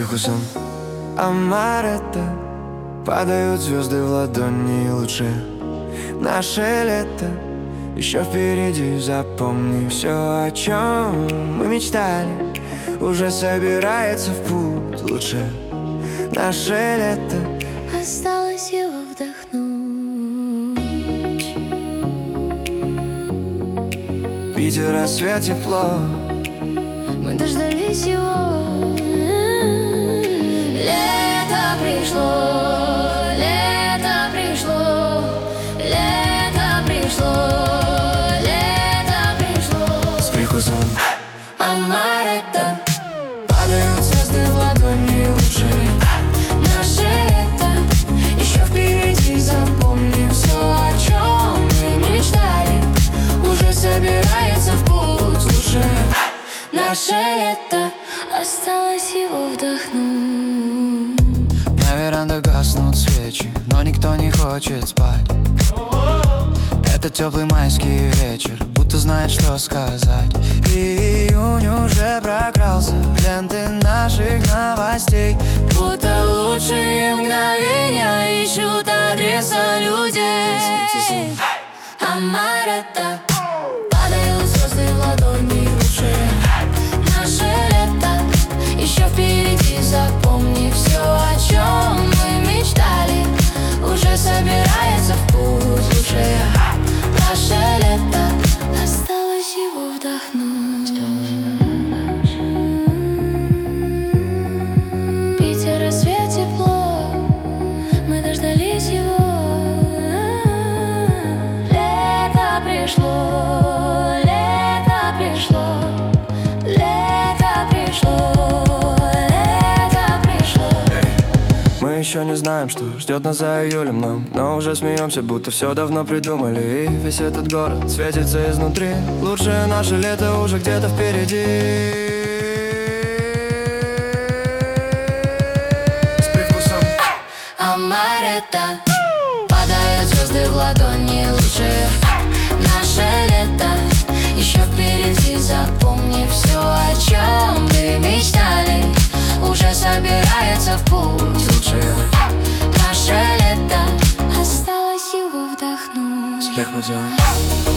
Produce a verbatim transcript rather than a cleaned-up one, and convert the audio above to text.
привкусом амаретто падают звезды в ладони лучше. Наше лето еще впереди, запомни, все, о чем мы мечтали, уже собирается в путь лучше. Наше лето осталось его вдохнуть. Питер, рассвет, тепло, мы дождались его. Лето пришло, лето пришло, лето пришло, лето пришло. с привкусом амаретто падают звезды в ладони лучше. наше лето еще впереди, запомни, все, о чем мы мечтали, уже собирается в путь лучше. Наше лето осталось его вдохнуть. На верандах гаснут свечи, но никто не хочет спать. Это теплый майский вечер, будто знает, что сказать. Июнь уже прокрался в ленты наших новостей, Будто лучшие мгновения ищут адреса людей. Амаретто падают звезды в ладони лучше. Наше лето еще впереди, запомни, все, о чем мы мечтали, уже собирается в путь лучше. Наше лето осталось его вдохнуть. Питер, рассвет, тепло, мы дождались его. Лето пришло, лето пришло, лето пришло, лето пришло. Мы еще не знаем, что ждет нас за июлем нам, но уже смеемся, будто все давно придумали. И весь этот город светится изнутри. Лучшее наше лето уже где-то впереди. С привкусом амаретто падают звезды в ладони лучше. Наше лето еще впереди, запомни, все, о чем мы мечтали, уже собирается в путь лучше. Наше лето осталось его вдохнуть. Всех путем.